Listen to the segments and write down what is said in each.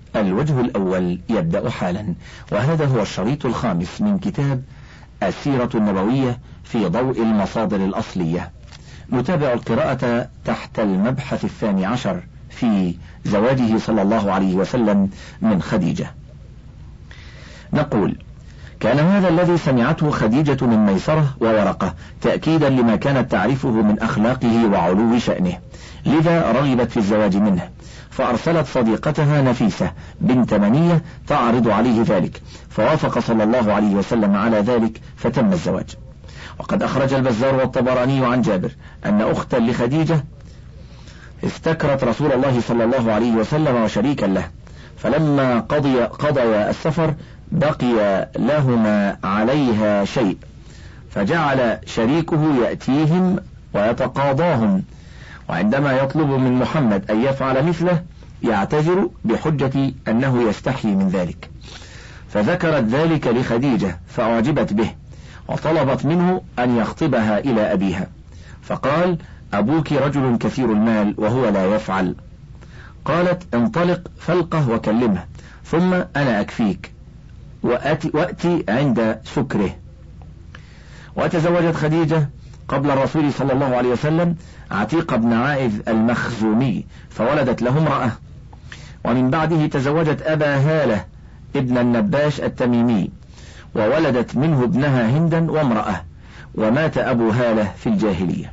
الوجه الأول يبدأ حالا، وهذا هو الشريط الخامس من كتاب السيرة النبوية في ضوء المصادر الأصلية. نتابع القراءة تحت المبحث 12 في زواجه صلى الله عليه وسلم من خديجة. نقول: كان هذا الذي سمعته خديجة من ميسرة وورقة تأكيدا لما كانت تعرفه من أخلاقه وعلو شأنه، لذا رغبت في الزواج منه، فأرسلت صديقتها نفيسة بنت منية تعرض عليه ذلك، فوافق صلى الله عليه وسلم على ذلك فتم الزواج. وقد أخرج البزار والطبراني عن جابر أن أختا لخديجة استكرت رسول الله صلى الله عليه وسلم وشريكا له، فلما قضي السفر بقي لهما عليها شيء، فجعل شريكه يأتيهم ويتقاضاهم، وعندما يطلب من محمد أن يفعل مثله يعتذر بحجة أنه يستحي من ذلك، فذكرت ذلك لخديجة فأعجبت به وطلبت منه أن يخطبها إلى أبيها، فقال: أبوك رجل كثير المال وهو لا يفعل. قالت: انطلق فالقه وكلمه، ثم أنا أكفيك وأتي عند سكره. وتزوجت خديجة قبل الرسول صلى الله عليه وسلم عتيق بن عائذ المخزومي، فولدت له امرأة، ومن بعده تزوجت أبا هالة ابن النباش التميمي، وولدت منه ابنها هندا وامرأة، ومات أبو هالة في الجاهلية.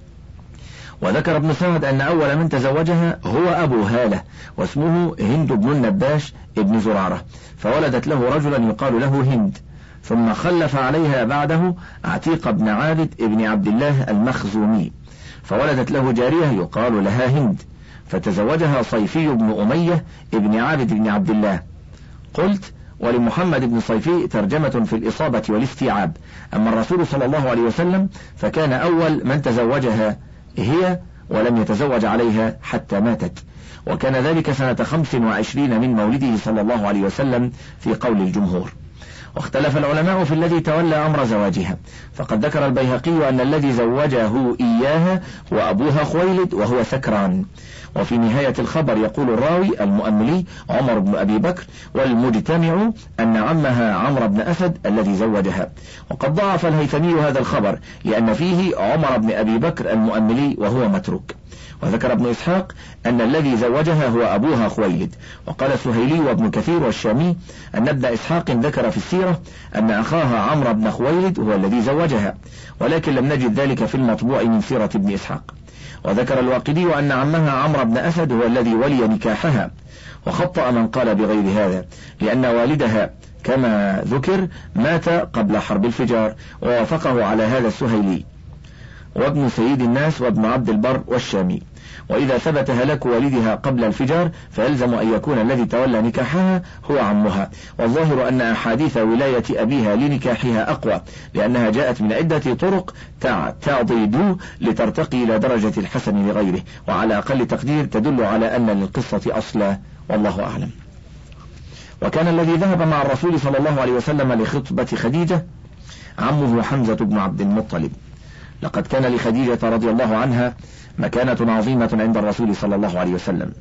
وذكر ابن سعد أن أول من تزوجها هو أبو هالة، واسمه هند بن النباش ابن زرارة، فولدت له رجلا يقال له هند، ثم خلف عليها بعده عتيق بن عابد ابن عبد الله المخزومي، فولدت له جارية يقال لها هند، فتزوجها صيفي بن أمية ابن عابد بن عبد الله. قلت: ولمحمد بن صيفي ترجمة في الإصابة والاستيعاب، أما الرسول صلى الله عليه وسلم فكان أول من تزوجها هي، ولم يتزوج عليها حتى ماتت، وكان ذلك سنة 25 من مولده صلى الله عليه وسلم في قول الجمهور. واختلف العلماء في الذي تولى أمر زواجها، فقد ذكر البيهقي أن الذي زوجه إياها هو أبوها خويلد وهو سكران. وفي نهاية الخبر يقول الراوي المؤملي عمر بن أبي بكر، والمجتمع أن عمها عمرو بن أسد الذي زوجها. وقد ضعف الهيثمي هذا الخبر لأن فيه عمر بن أبي بكر المؤملي وهو متروك. وذكر ابن إسحاق أن الذي زوجها هو أبوها خويلد. وقال السهيلي وابن كثير والشامي أن ابن إسحاق ذكر في السيرة أن أخاها عمرو بن خويلد هو الذي زوجها، ولكن لم نجد ذلك في المطبوع من سيرة ابن إسحاق. وذكر الواقدي أن عمها عمرو بن أسد هو الذي ولي نكاحها، وخطأ من قال بغير هذا، لأن والدها كما ذكر مات قبل حرب الفجار، ووافقه على هذا السهيلي وابن سيد الناس وابن عبد البر والشامي. وإذا ثبت هلاك والدها قبل الفجار فيلزم أن يكون الذي تولى نكاحها هو عمها، والظاهر أن أحاديث ولاية أبيها لنكاحها أقوى، لأنها جاءت من عدة طرق تعضيد لترتقي إلى درجة الحسن لغيره، وعلى أقل تقدير تدل على أن للقصة أصلا، والله أعلم. وكان الذي ذهب مع الرسول صلى الله عليه وسلم لخطبة خديجة عمه حمزة بن عبد المطلب. لقد كان لخديجة رضي الله عنها مكانة عظيمة عند الرسول صلى الله عليه وسلم،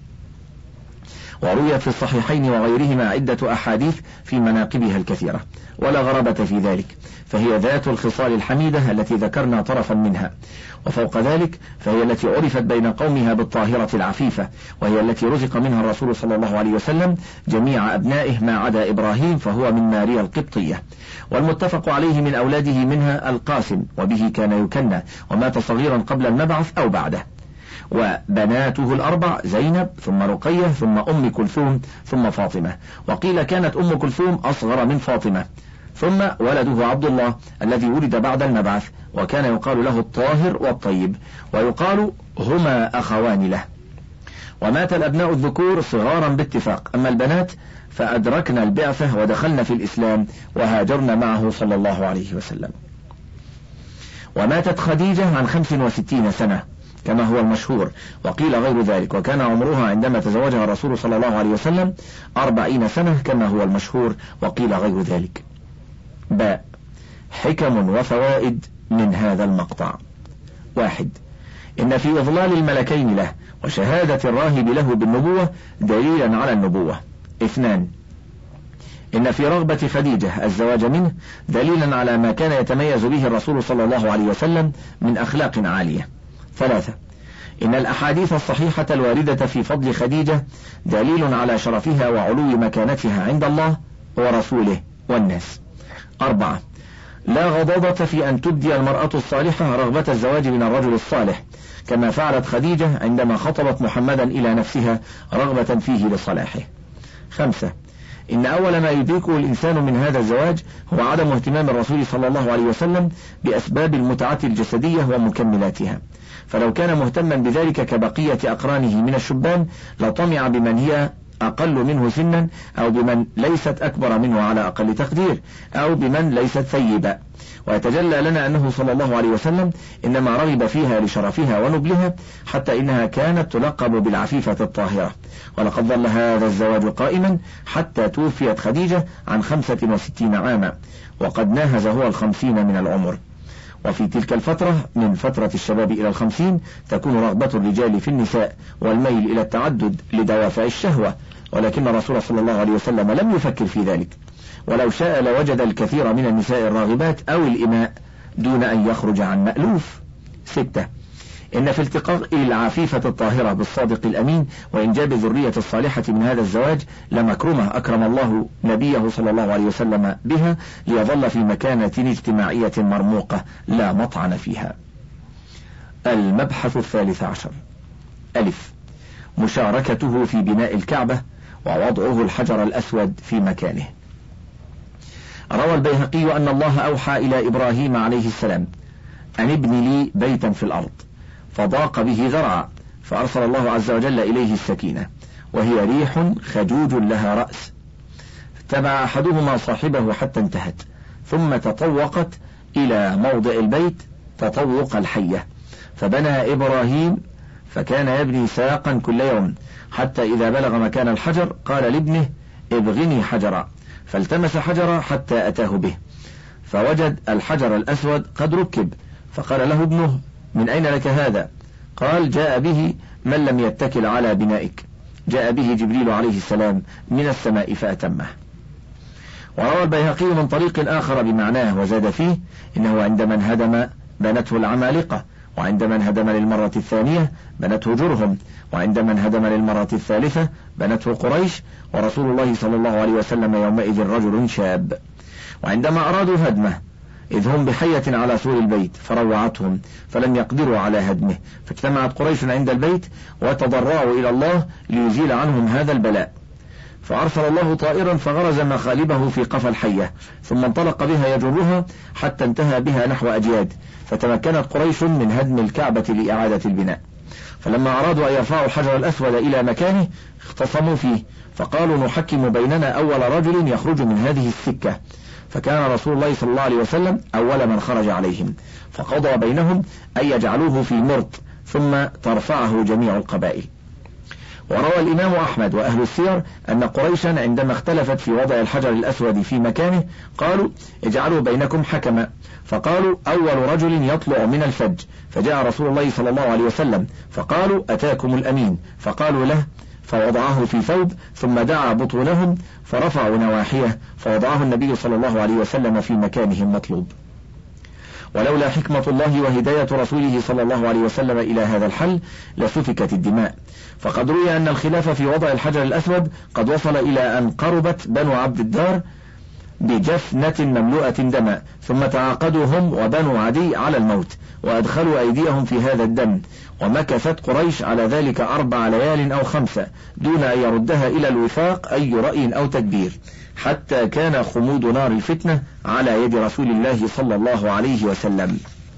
ورويت في الصحيحين وغيرهما عدة أحاديث في مناقبها الكثيرة، ولا غرابة في ذلك، فهي ذات الخصال الحميدة التي ذكرنا طرفا منها. وفوق ذلك فهي التي عرفت بين قومها بالطاهرة العفيفة، وهي التي رزق منها الرسول صلى الله عليه وسلم جميع أبنائه ما عدا إبراهيم فهو من ماريا القبطية، والمتفق عليه من أولاده منها القاسم، وبه كان يكنى، ومات صغيرا قبل المبعث أو بعده. وبناته الأربع زينب ثم رقية ثم أم كلثوم ثم فاطمة، وقيل كانت أم كلثوم أصغر من فاطمة، ثم ولده عبد الله الذي ولد بعد المبعث، وكان يقال له الطاهر والطيب، ويقال هما أخوان له. ومات الأبناء الذكور صغارا باتفاق، أما البنات فأدركنا البعثة ودخلنا في الإسلام وهاجرنا معه صلى الله عليه وسلم. وماتت خديجة عن 65 سنة كما هو المشهور، وقيل غير ذلك، وكان عمرها عندما تزوجها الرسول صلى الله عليه وسلم 40 سنة كما هو المشهور، وقيل غير ذلك. باء حكم وفوائد من هذا المقطع. 1. إن في إضلال الملكين له وشهادة الراهب له بالنبوة دليلا على النبوة. 2. إن في رغبة خديجة الزواج منه دليلا على ما كان يتميز به الرسول صلى الله عليه وسلم من أخلاق عالية. 3. إن الأحاديث الصحيحة الواردة في فضل خديجة دليل على شرفها وعلو مكانتها عند الله ورسوله والناس. 4. لا غضاضة في أن تبدي المرأة الصالحة رغبة الزواج من الرجل الصالح، كما فعلت خديجة عندما خطبت محمدا إلى نفسها رغبة فيه لصلاحه. 5. إن أول ما يدركه الإنسان من هذا الزواج هو عدم اهتمام الرسول صلى الله عليه وسلم بأسباب المتعة الجسدية ومكملاتها، فلو كان مهتما بذلك كبقية أقرانه من الشبان لطمع بمن هي أقل منه سنا، أو بمن ليست أكبر منه على أقل تقدير، أو بمن ليست ثيبة. ويتجلى لنا أنه صلى الله عليه وسلم إنما رغب فيها لشرفها ونبلها، حتى إنها كانت تلقب بالعفيفة الطاهرة. ولقد ظل هذا الزواج قائما حتى توفيت خديجة عن 65 عاما، وقد ناهز هو 50 من العمر. وفي تلك الفترة من فترة الشباب إلى 50 تكون رغبة الرجال في النساء والميل إلى التعدد لدوافع الشهوة، ولكن الرسول صلى الله عليه وسلم لم يفكر في ذلك، ولو شاء لوجد الكثير من النساء الراغبات أو الإماء دون أن يخرج عن مألوف. 6. إن في التقاء العفيفة الطاهرة بالصادق الأمين وإنجاب الذرية الصالحة من هذا الزواج لمكرمة أكرم الله نبيه صلى الله عليه وسلم بها، ليظل في مكانة اجتماعية مرموقة لا مطعن فيها. المبحث 13. ألف. مشاركته في بناء الكعبة ووضعه الحجر الأسود في مكانه. روى البيهقي أن الله أوحى إلى إبراهيم عليه السلام أن ابن لي بيتا في الأرض، فضاق به ذرعا، فأرسل الله عز وجل إليه السكينة، وهي ريح خجوج لها رأس، اتبع أحدهما صاحبه حتى انتهت، ثم تطوقت إلى موضع البيت تطوق الحية، فبنى إبراهيم فكان يبني ساقا كل يوم، حتى إذا بلغ مكان الحجر قال لابنه ابغني حجرا، فالتمس حجرا حتى أتاه به، فوجد الحجر الأسود قد ركب، فقال له ابنه من أين لك هذا؟ قال جاء به من لم يتكل على بنائك، جاء به جبريل عليه السلام من السماء فأتمه. وروى البيهقي من طريق آخر بمعناه وزاد فيه إنه عندما انهدم بنته العمالقة، وعندما انهدم للمرة الثانية بنته جرهم، وعندما انهدم للمرة الثالثة بنته قريش، ورسول الله صلى الله عليه وسلم يومئذ رجل شاب. وعندما أرادوا هدمه إذ هم بحية على سور البيت فروعتهم فلم يقدروا على هدمه، فاجتمعت قريش عند البيت وتضرعوا إلى الله ليزيل عنهم هذا البلاء، فأرسل الله طائرا فغرز مخالبه في قفا الحية، ثم انطلق بها يجرها حتى انتهى بها نحو أجياد، فتمكنت قريش من هدم الكعبة لإعادة البناء. فلما أرادوا أن يرفعوا الحجر الأسود إلى مكانه اختصموا فيه، فقالوا نحكم بيننا أول رجل يخرج من هذه السكة، فكان رسول الله صلى الله عليه وسلم أول من خرج عليهم، فقضى بينهم أن يجعلوه في مرط ثم ترفعه جميع القبائل. وروى الإمام أحمد وأهل السير أن قريشا عندما اختلفت في وضع الحجر الأسود في مكانه قالوا اجعلوا بينكم حكما، فقالوا أول رجل يطلع من الفج، فجاء رسول الله صلى الله عليه وسلم فقالوا أتاكم الأمين، فقالوا له، فوضعه في ثوب ثم دعا بطونهم فرفعوا نواحيه، فوضعه النبي صلى الله عليه وسلم في مكانه المطلوب. ولولا حكمة الله وهداية رسوله صلى الله عليه وسلم إلى هذا الحل لسفكت الدماء، فقد روي أن الخلاف في وضع الحجر الأسود قد وصل إلى أن قربت بنو عبد الدار بجفنة مملوءة دما، ثم تعاقدوا هم وبنو عدي على الموت وأدخلوا أيديهم في هذا الدم، ومكثت قريش على ذلك 4 ليال أو 5 دون أن يردها إلى الوفاق أي رأي أو تدبير، حتى كان خمود نار الفتنة على يد رسول الله صلى الله عليه وسلم.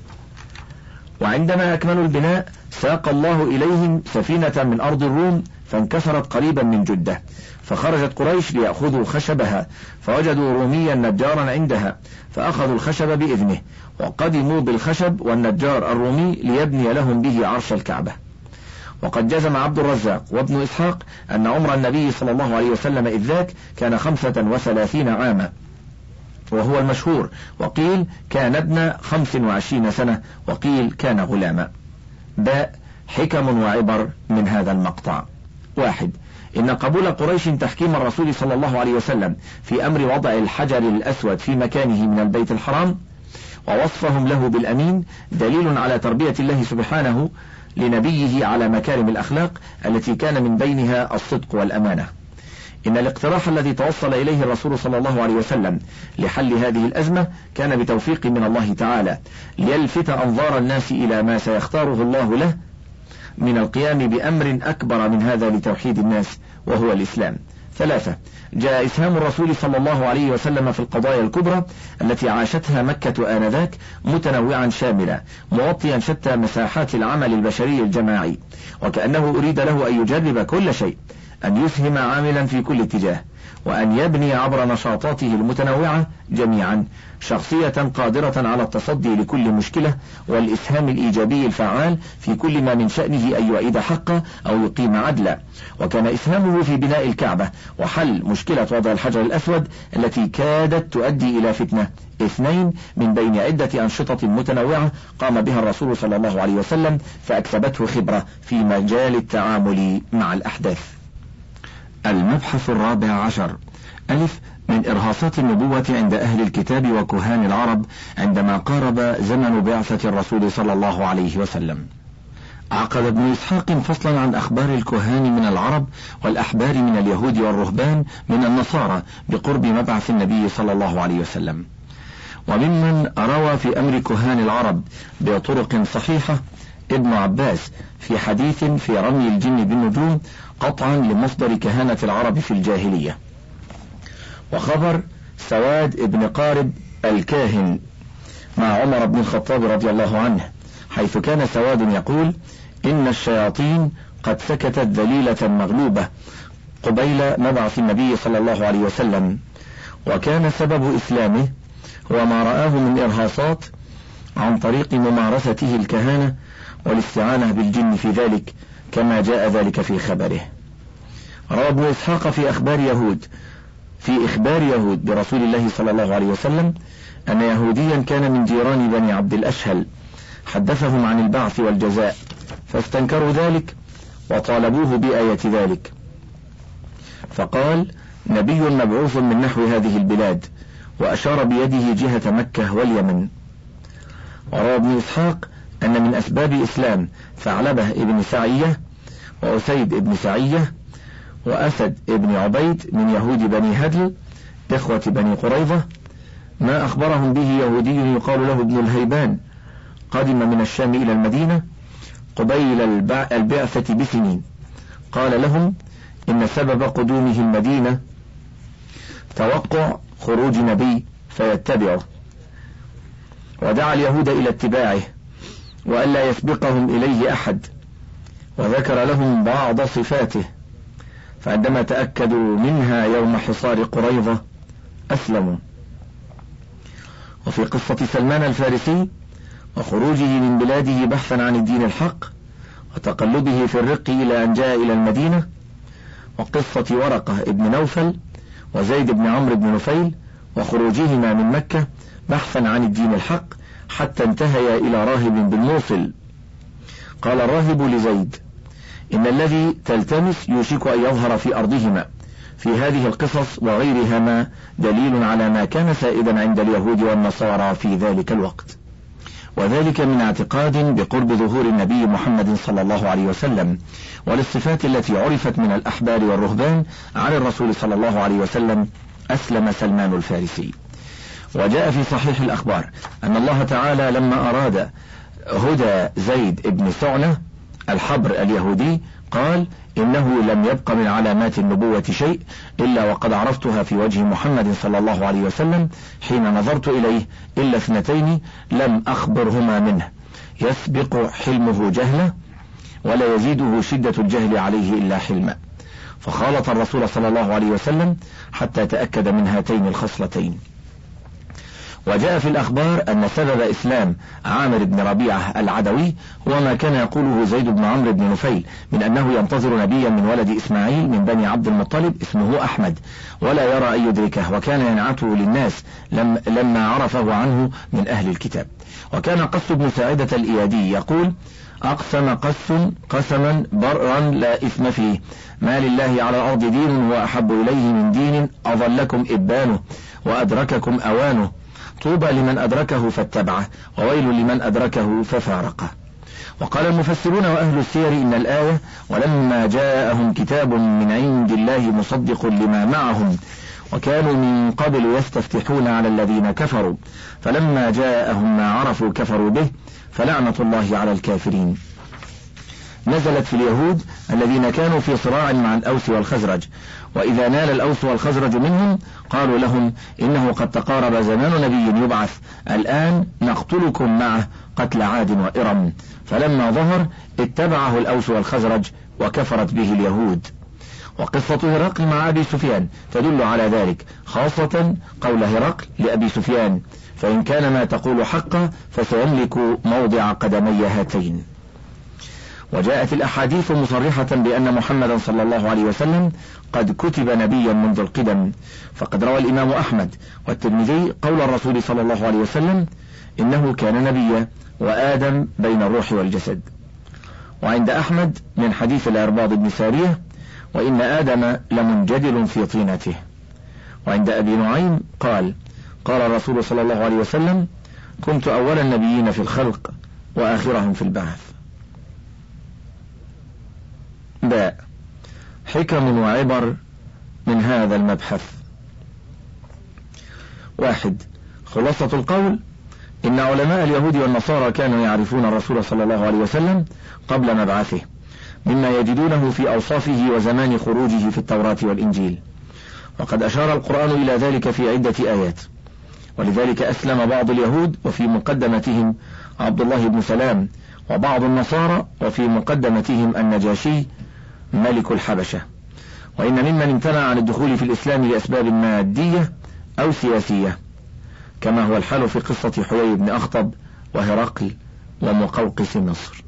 وعندما أكملوا البناء ساق الله إليهم سفينة من أرض الروم فانكسرت قريبا من جدة، فخرجت قريش ليأخذوا خشبها، فوجدوا روميا نجارا عندها فأخذوا الخشب بإذنه، وقدموا بالخشب والنجار الرومي ليبني لهم به عرش الكعبة. وقد جزم عبد الرزاق وابن إسحاق أن عمر النبي صلى الله عليه وسلم إذ ذاك كان 35 عاما، وهو المشهور، وقيل كان ابن 25 سنة، وقيل كان غلاما. باء حكم وعبر من هذا المقطع. 1. إن قبول قريش تحكيم الرسول صلى الله عليه وسلم في أمر وضع الحجر الأسود في مكانه من البيت الحرام ووصفهم له بالأمين دليل على تربية الله سبحانه لنبيه على مكارم الأخلاق التي كان من بينها الصدق والأمانة. إن الاقتراح الذي توصل إليه الرسول صلى الله عليه وسلم لحل هذه الأزمة كان بتوفيق من الله تعالى ليلفت أنظار الناس إلى ما سيختاره الله له من القيام بأمر أكبر من هذا لتوحيد الناس وهو الإسلام. 3. جاء إسهام الرسول صلى الله عليه وسلم في القضايا الكبرى التي عاشتها مكة آنذاك متنوعا شاملا مغطيا شتى مساحات العمل البشري الجماعي، وكأنه أريد له أن يجرب كل شيء، أن يسهم عاملا في كل اتجاه، وأن يبني عبر نشاطاته المتنوعة جميعا شخصية قادرة على التصدي لكل مشكلة والإسهام الإيجابي الفعال في كل ما من شأنه أن يعيد حقه أو يقيم عدلا. وكان إسهامه في بناء الكعبة وحل مشكلة وضع الحجر الأسود التي كادت تؤدي إلى فتنة 2 من بين عدة أنشطة متنوعة قام بها الرسول صلى الله عليه وسلم فأكسبته خبرة في مجال التعامل مع الأحداث. المبحث 14. ألف. من إرهاصات النبوة عند أهل الكتاب وكهان العرب عندما قارب زمن بعثة الرسول صلى الله عليه وسلم. عقد ابن إسحاق فصلا عن أخبار الكهان من العرب والأحبار من اليهود والرهبان من النصارى بقرب مبعث النبي صلى الله عليه وسلم. وممن روى في أمر كهان العرب بطرق صحيحة ابن عباس في حديث في رمي الجن بالنجوم قطعا لمصدر كهانة العرب في الجاهلية. وخبر سواد ابن قارب الكاهن مع عمر بن الخطاب رضي الله عنه، حيث كان سواد يقول: إن الشياطين قد سكتت ذليلة مغلوبة قبيل مبعث النبي صلى الله عليه وسلم، وكان سبب إسلامه هو ما رآه من إرهاصات عن طريق ممارسته الكهانة والاستعانة بالجن في ذلك، كما جاء ذلك في خبره. روى ابن إسحاق في إخبار يهود برسول الله صلى الله عليه وسلم أن يهوديا كان من جيران بني عبد الأشهل حدثهم عن البعث والجزاء فاستنكروا ذلك وطالبوه بآية ذلك، فقال: نبي مبعوث من نحو هذه البلاد، وأشار بيده جهة مكة واليمن. وروى ابن إسحاق أن من أسباب إسلام ثعلبة ابن سعية وأسيد ابن سعية وأسد ابن عبيد من يهود بني هدل إخوة بني قريظة ما أخبرهم به يهودي يقال له ابن الهيبان قدم من الشام إلى المدينة قبيل البعثة بسنين، قال لهم: إن سبب قدومه المدينة توقع خروج نبي فيتبعه، ودعا اليهود إلى اتباعه وألا يسبقهم إليه أحد، وذكر لهم بعض صفاته، فعندما تأكدوا منها يوم حصار قريظة أسلموا. وفي قصة سلمان الفارسي وخروجه من بلاده بحثا عن الدين الحق وتقلبه في الرق إلى أن جاء إلى المدينة، وقصة ورقة ابن نوفل وزيد بن عمرو بن نفيل وخروجهما من مكة بحثا عن الدين الحق حتى انتهيا إلى راهب بالموصل. قال الراهب لزيد: إن الذي تلتمس يوشك أن يظهر في أرضهما. في هذه القصص وغيرها ما دليل على ما كان سائدا عند اليهود والنصارى في ذلك الوقت، وذلك من اعتقاد بقرب ظهور النبي محمد صلى الله عليه وسلم وللصفات التي عرفت من الأحبار والرهبان عن الرسول صلى الله عليه وسلم. أسلم سلمان الفارسي. وجاء في صحيح الأخبار أن الله تعالى لما أراد هدى زيد ابن سعنة الحبر اليهودي قال: إنه لم يبق من علامات النبوة شيء إلا وقد عرفتها في وجه محمد صلى الله عليه وسلم حين نظرت إليه إلا 2 لم أخبرهما منه، يسبق حلمه جهله ولا يزيده شدة الجهل عليه إلا حلما. فخالط الرسول صلى الله عليه وسلم حتى تأكد من هاتين الخصلتين. وجاء في الأخبار أن سبب إسلام عامر بن ربيعة العدوي هو ما كان يقوله زيد بن عمرو بن نفيل من أنه ينتظر نبيا من ولد إسماعيل من بني عبد المطلب اسمه أحمد ولا يرى أن يدركه، وكان ينعته للناس لما عرفه عنه من أهل الكتاب. وكان قس بن ساعدة الإيادي يقول: أقسم قس قسما برا لا إثم فيه، ما لله على الأرض دين هو أحب إليه من دين أظلكم إبانه وأدرككم أوانه، طوبى لمن أدركه فاتبعه وويل لمن أدركه ففارقه. وقال المفسرون وأهل السير إن الآية: ولما جاءهم كتاب من عند الله مصدق لما معهم وكانوا من قبل يستفتحون على الذين كفروا فلما جاءهم ما عرفوا كفروا به فلعنة الله على الكافرين، نزلت في اليهود الذين كانوا في صراع مع الأوس والخزرج، وإذا نال الأوس والخزرج منهم قالوا لهم: إنه قد تقارب زمان نبي يبعث، الآن نقتلكم معه قتل عاد وإرم، فلما ظهر اتبعه الأوس والخزرج وكفرت به اليهود. وقصة هرقل مع أبي سفيان تدل على ذلك، خاصة قول هرقل لأبي سفيان: فإن كان ما تقول حقا فسيملك موضع قدمي هاتين. وجاءت الأحاديث مصرحة بأن محمدا صلى الله عليه وسلم قد كتب نبيا منذ القدم، فقد روى الإمام أحمد والترمذي قول الرسول صلى الله عليه وسلم: إنه كان نبيا وآدم بين الروح والجسد. وعند أحمد من حديث الأرباض بن سارية: وإن آدم لمنجدل في طينته. وعند أبي نعيم قال: قال الرسول صلى الله عليه وسلم: كنت أول النبيين في الخلق وآخرهم في البعث. باء حكم وعبر من هذا المبحث. 1. خلاصة القول: إن علماء اليهود والنصارى كانوا يعرفون الرسول صلى الله عليه وسلم قبل مبعثه مما يجدونه في أوصافه وزمان خروجه في التوراة والإنجيل، وقد أشار القرآن إلى ذلك في عدة آيات، ولذلك أسلم بعض اليهود وفي مقدمتهم عبد الله بن سلام، وبعض النصارى وفي مقدمتهم النجاشي ملك الحبشة. وإن ممن امتنع عن الدخول في الإسلام لأسباب مادية أو سياسية، كما هو الحال في قصة حيي بن أخطب وهرقل ومقوقس مصر.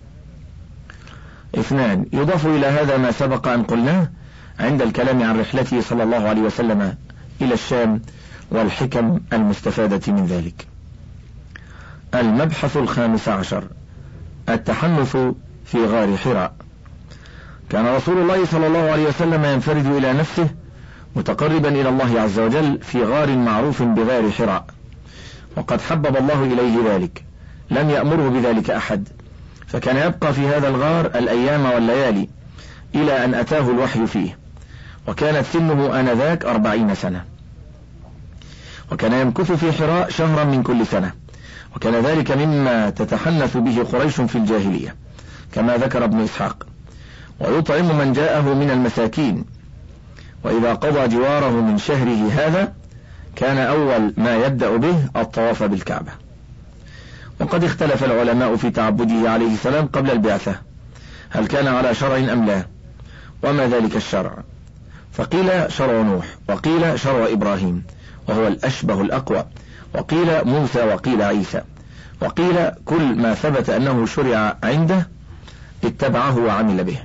2. يضاف إلى هذا ما سبق أن قلناه عند الكلام عن رحلته صلى الله عليه وسلم إلى الشام والحكم المستفادة من ذلك. المبحث 15. التحنث في غار حراء. كان رسول الله صلى الله عليه وسلم ينفرد إلى نفسه متقربا إلى الله عز وجل في غار معروف بغار حراء، وقد حبب الله إليه ذلك، لم يأمره بذلك أحد، فكان يبقى في هذا الغار الأيام والليالي إلى أن أتاه الوحي فيه، وكانت سنه آنذاك 40 سنة، وكان يمكث في حراء شهرا من كل سنة، وكان ذلك مما تتحنث به قريش في الجاهلية كما ذكر ابن إسحاق، ويطعم من جاءه من المساكين، وإذا قضى جواره من شهره هذا كان أول ما يبدأ به الطواف بالكعبة. وقد اختلف العلماء في تعبده عليه السلام قبل البعثة، هل كان على شرع أم لا، وما ذلك الشرع، فقيل شرع نوح، وقيل شرع إبراهيم وهو الأشبه الأقوى، وقيل موسى، وقيل عيسى، وقيل كل ما ثبت أنه شرع عنده اتبعه وعمل به.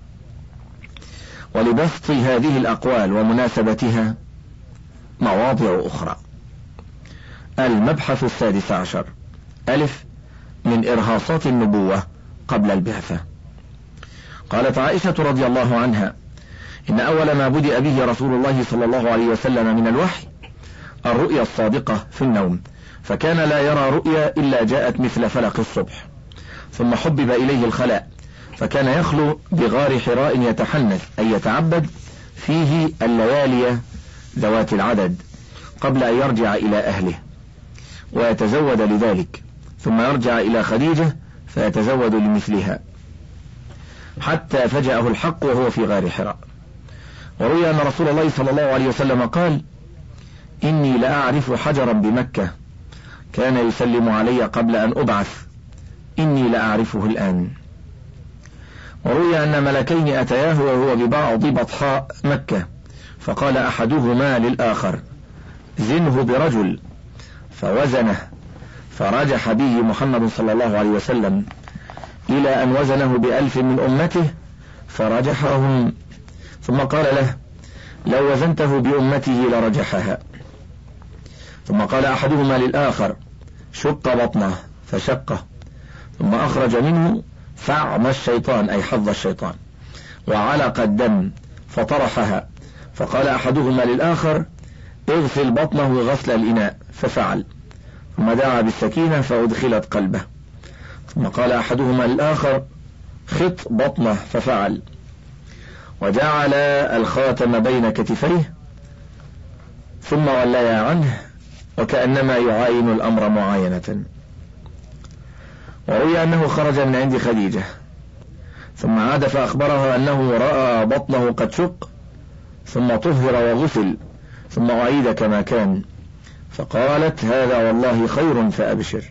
ولبسط هذه الأقوال ومناسبتها مواضع أخرى. المبحث 16. ألف من إرهاصات النبوة قبل البعثة. قالت عائشة رضي الله عنها: إن أول ما بدأ به رسول الله صلى الله عليه وسلم من الوحي الرؤيا الصادقة في النوم، فكان لا يرى رؤيا إلا جاءت مثل فلق الصبح، ثم حبب إليه الخلاء، فكان يخلو بغار حراء يتحنث أي يتعبد فيه الليالي ذوات العدد قبل أن يرجع إلى أهله ويتزود لذلك، ثم يرجع إلى خديجة فيتزود لمثلها، حتى فجأه الحق وهو في غار حراء. وروي أن رسول الله صلى الله عليه وسلم قال: إني لأعرف حجرا بمكة كان يسلم علي قبل أن أبعث، إني لأعرفه الآن. وروي أن ملكين أتياه وهو ببعض بطحاء مكة، فقال أحدهما للآخر: زنه برجل، فوزنه فرجح به محمد صلى الله عليه وسلم إلى أن وزنه ب1000 من أمته فرجحهم، ثم قال له: لو وزنته بأمته لرجحها. ثم قال أحدهما للآخر: شق بطنه فشقه، ثم أخرج منه فعم الشيطان أي حظ الشيطان وعلق الدم فطرحها، فقال أحدهما للآخر: اغسل بطنه غسل الإناء، ففعل، ثم دعا بالسكينة فأدخلت قلبه، ثم قال أحدهما للآخر: خط بطنه، ففعل، وجعل الخاتم بين كتفيه ثم وليا عنه وكأنما يعاين الأمر معاينة. وروي أنه خرج من عند خديجة ثم عاد فأخبرها أنه رأى بطنه قد شق ثم طهر وغسل ثم أعيد كما كان، فقالت: هذا والله خير فأبشر.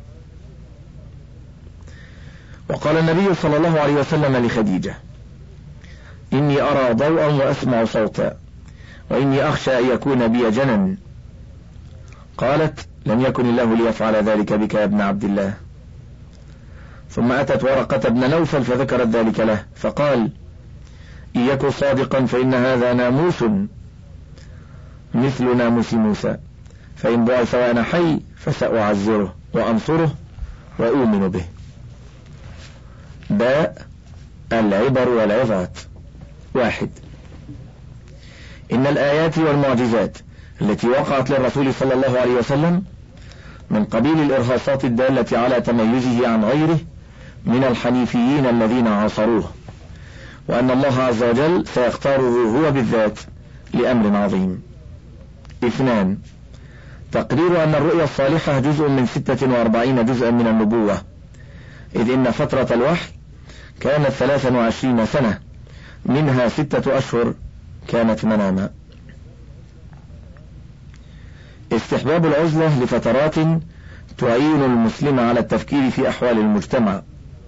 وقال النبي صلى الله عليه وسلم لخديجة: إني أرى ضوءا وأسمع صوتا وإني أخشى أن يكون بي جنن. قالت: لم يكن الله ليفعل ذلك بك يا ابن عبد الله. ثم أتت ورقة بن نوفل فذكرت ذلك له، فقال: إن يكن صادقا فإن هذا ناموس مثل ناموس موسى، فإن بعث وأنا حي فسأعزره وأنصره وأؤمن به. باء العبر والعظات. 1. إن الآيات والمعجزات التي وقعت للرسول صلى الله عليه وسلم من قبيل الإرهاصات الدالة على تميزه عن غيره من الحنيفيين الذين عاصروه، وأن الله عز وجل سيختاره هو بالذات لأمر عظيم. 2. تقرير أن الرؤيا الصالحة جزء من 46 جزءا من النبوة، إذ إن فترة الوحي كانت 23 سنة، منها 6 أشهر كانت مناما. استحباب العزلة لفترات تعين المسلم على التفكير في أحوال المجتمع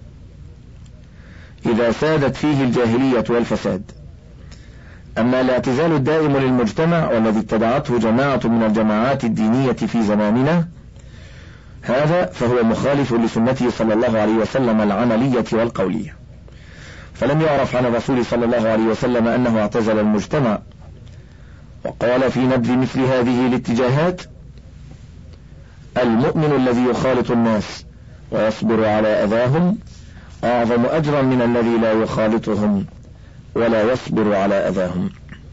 إذا سادت فيه الجاهلية والفساد. أما الاعتزال الدائم للمجتمع والذي اتبعته جماعة من الجماعات الدينية في زماننا هذا فهو مخالف لسنته صلى الله عليه وسلم العملية والقولية، فلم يعرف عن الرسول صلى الله عليه وسلم أنه اعتزل المجتمع. وقال في نبذ مثل هذه الاتجاهات: المؤمن الذي يخالط الناس ويصبر على أذاهم أعظم أجرا من الذي لا يخالطهم ولا يصبر على أذاهم.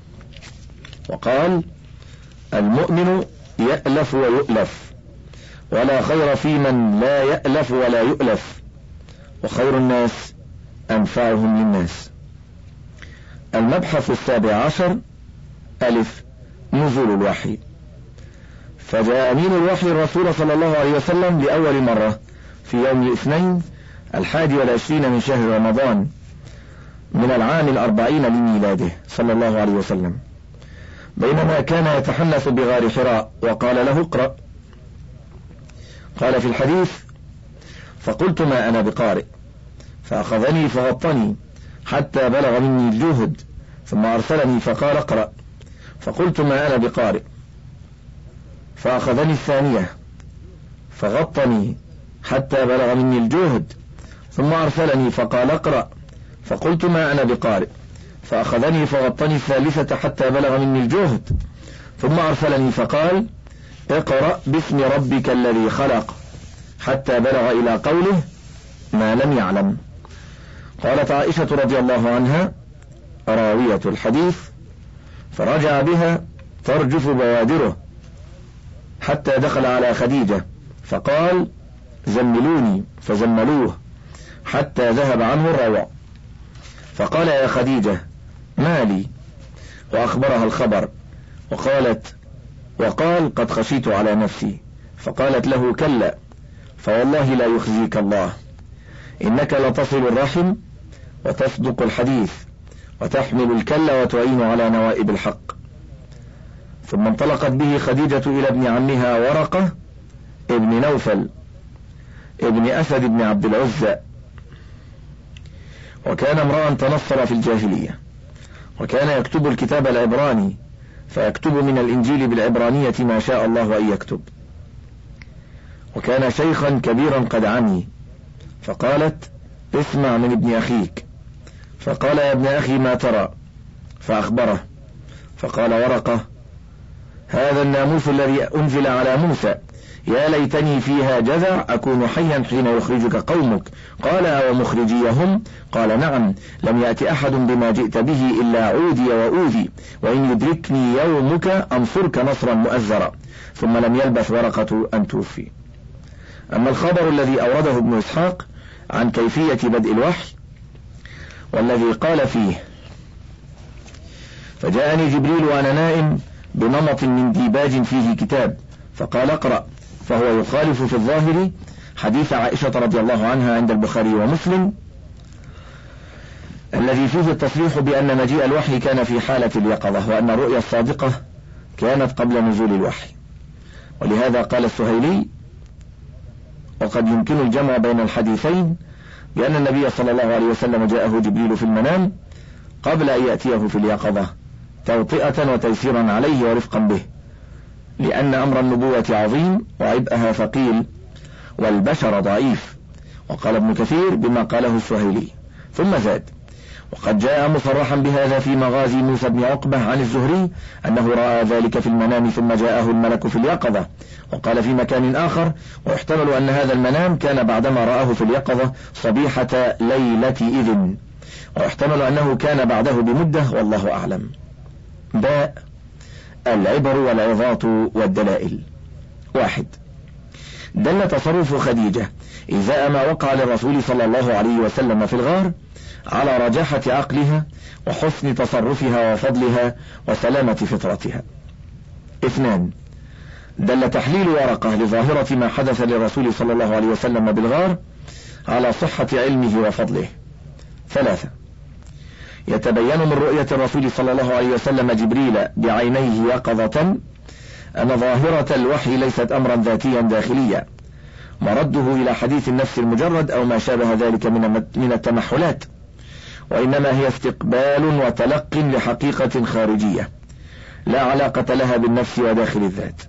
وقال: المؤمن يألف ويؤلف، ولا خير في من لا يألف ولا يؤلف، وخير الناس أنفعهم للناس. المبحث 17. ألف نزول الوحي. فجاء أمين الوحي الرسول صلى الله عليه وسلم لأول مرة في يوم الاثنين 21 من شهر رمضان من العام 40 لميلاده صلى الله عليه وسلم، بينما كان يتحنث بغار حراء، وقال له: اقرأ. قال في الحديث: فقلت: ما أنا بقارئ، فأخذني فغطني حتى بلغ مني الجهد، ثم أرسلني فقال: اقرأ. فقلت: ما أنا بقارئ، فأخذني الثانية فغطني حتى بلغ مني الجهد، ثم أرسلني فقال: اقرأ. فقلت: ما أنا بقارئ، فأخذني فغطني الثالثة حتى بلغ مني الجهد، ثم أرسلني فقال: اقرأ باسم ربك الذي خلق، حتى بلغ إلى قوله: ما لم يعلم. قالت عائشة رضي الله عنها راوية الحديث: فرجع بها ترجف بوادره حتى دخل على خديجة فقال: زملوني، فزملوه حتى ذهب عنه الروع، فقال: يا خديجة ما لي؟ وأخبرها الخبر، وقال: قد خشيت على نفسي. فقالت له: كلا، فوالله لا يخزيك الله، إنك لتصل الرحم وتصدق الحديث وتحمل الكل وتعين على نوائب الحق. ثم انطلقت به خديجة إلى ابن عمها ورقة ابن نوفل ابن أسد بن عبد العزى، وكان امرأ تنصر في الجاهلية، وكان يكتب الكتاب العبراني، فيكتب من الإنجيل بالعبرانية ما شاء الله أن يكتب. وكان شيخا كبيرا قد عمي، فقالت: اسمع من ابن أخيك. فقال: يا ابن أخي ما ترى؟ فأخبره، فقال ورقة: هذا الناموس الذي أنزل على موسى، يا ليتني فيها جذع أكون حيا حين يخرجك قومك. قال: أو مخرجيهم؟ قال: نعم، لم يأت أحد بما جئت به إلا عودي وأوذي، وإن يدركني يومك أنصرك نصرا مؤزرا. ثم لم يلبث ورقة أن توفي. أما الخبر الذي أورده ابن إسحاق عن كيفية بدء الوحي والذي قال فيه: فجاءني جبريل وأنا نائم بنمط من ديباج فيه كتاب، فقال: اقرأ، فهو يخالف في الظاهر حديث عائشة رضي الله عنها عند البخاري ومسلم الذي فيه التصريح بأن مجيء الوحي كان في حالة اليقظة، وأن الرؤيا الصادقة كانت قبل نزول الوحي. ولهذا قال السهيلي: وقد يمكن الجمع بين الحديثين بأن النبي صلى الله عليه وسلم جاءه جبريل في المنام قبل أن يأتيه في اليقظة، توطئة وتيسيرا عليه ورفقا به، لأن أمر النبوة عظيم وعبئها ثقيل والبشر ضعيف. وقال ابن كثير بما قاله السهيلي. ثم زاد: وقد جاء مصرحا بهذا في مغازي موسى بن عقبة عن الزهري أنه رأى ذلك في المنام ثم جاءه الملك في اليقظة. وقال في مكان آخر: ويحتمل أن هذا المنام كان بعدما رآه في اليقظة صبيحة ليلة إذن، ويحتمل أنه كان بعده بمدة، والله أعلم. باء العبر والعظات والدلائل. 1. دل تصرف خديجة إزاء ما وقع للرسول صلى الله عليه وسلم في الغار على رجاحة عقلها وحسن تصرفها وفضلها وسلامة فطرتها. 2. دل تحليل ورقة لظاهرة ما حدث للرسول صلى الله عليه وسلم بالغار على صحة علمه وفضله. 3. يتبين من رؤية الرسول صلى الله عليه وسلم جبريل بعينيه يقظة أن ظاهرة الوحي ليست أمرا ذاتيا داخليا مرده إلى حديث النفس المجرد أو ما شابه ذلك من التمحلات، وإنما هي استقبال وتلق لحقيقة خارجية لا علاقة لها بالنفس وداخل الذات.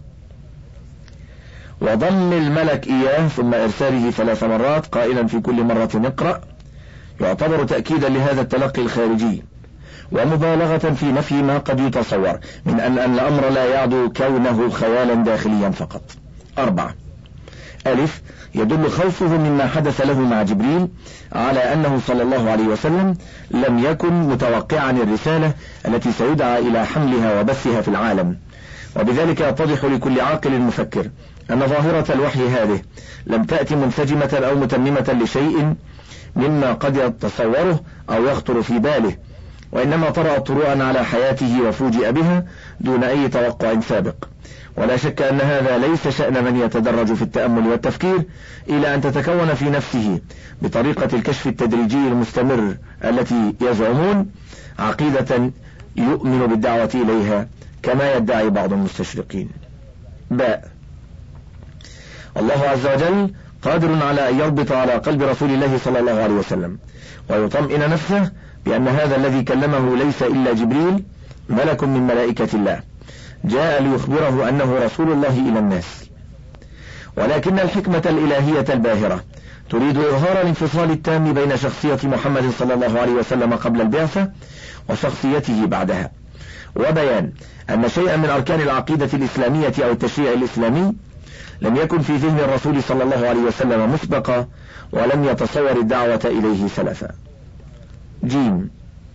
وضم الملك إياه ثم إرساله 3 مرات قائلا في كل مرة اقرأ يعتبر تأكيدا لهذا التلقي الخارجي ومبالغة في نفي ما قد يتصور من أن الأمر لا يعدو كونه خيالا داخليا فقط. 4. ألف، يدل خوفه مما حدث له مع جبريل على أنه صلى الله عليه وسلم لم يكن متوقعا الرسالة التي سيدعى إلى حملها وبثها في العالم، وبذلك يتضح لكل عاقل مفكر أن ظاهرة الوحي هذه لم تأتي منسجمة أو متممة لشيء مما قد يتصوره أو يخطر في باله، وإنما طرأت طروءا على حياته وفوجئ بها دون أي توقع سابق. ولا شك أن هذا ليس شأن من يتدرج في التأمل والتفكير إلى أن تتكون في نفسه بطريقة الكشف التدريجي المستمر التي يزعمون عقيدة يؤمن بالدعوة إليها كما يدعي بعض المستشرقين. باء، الله عز وجل قادر على أن يربط على قلب رسول الله صلى الله عليه وسلم ويطمئن نفسه بأن هذا الذي كلمه ليس إلا جبريل ملك من ملائكة الله جاء ليخبره أنه رسول الله إلى الناس. ولكن الحكمة الإلهية الباهرة تريد إظهار الانفصال التام بين شخصية محمد صلى الله عليه وسلم قبل البعثة وشخصيته بعدها، وبيان أن شيئا من أركان العقيدة الإسلامية أو التشريع الإسلامي لم يكن في ذهن الرسول صلى الله عليه وسلم مسبقا ولم يتصور الدعوة إليه سلفا. جيم،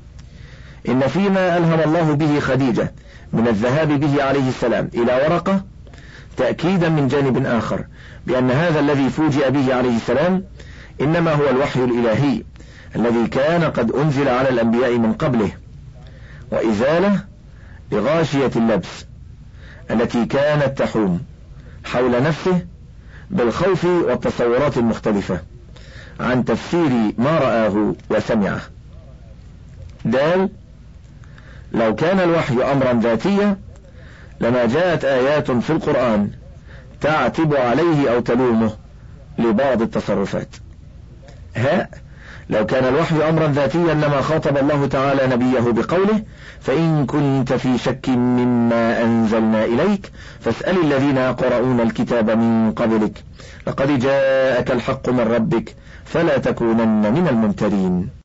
إن فيما ألهم الله به خديجة من الذهاب به عليه السلام إلى ورقة تأكيدا من جانب آخر بأن هذا الذي فوجئ به عليه السلام إنما هو الوحي الإلهي الذي كان قد أنزل على الأنبياء من قبله، وإزالة لغاشية اللبس التي كانت تحوم حول نفسه بالخوف والتصورات المختلفة عن تفسير ما رآه وسمعه. دال، لو كان الوحي أمرا ذاتيا لما جاءت آيات في القرآن تعتب عليه أو تلومه لبعض التصرفات. هاء، لو كان الوحي أمرا ذاتيا لما خاطب الله تعالى نبيه بقوله: فإن كنت في شك مما أنزلنا إليك فاسأل الذين يقرؤون الكتاب من قبلك لقد جاءك الحق من ربك فلا تكونن من الممترين.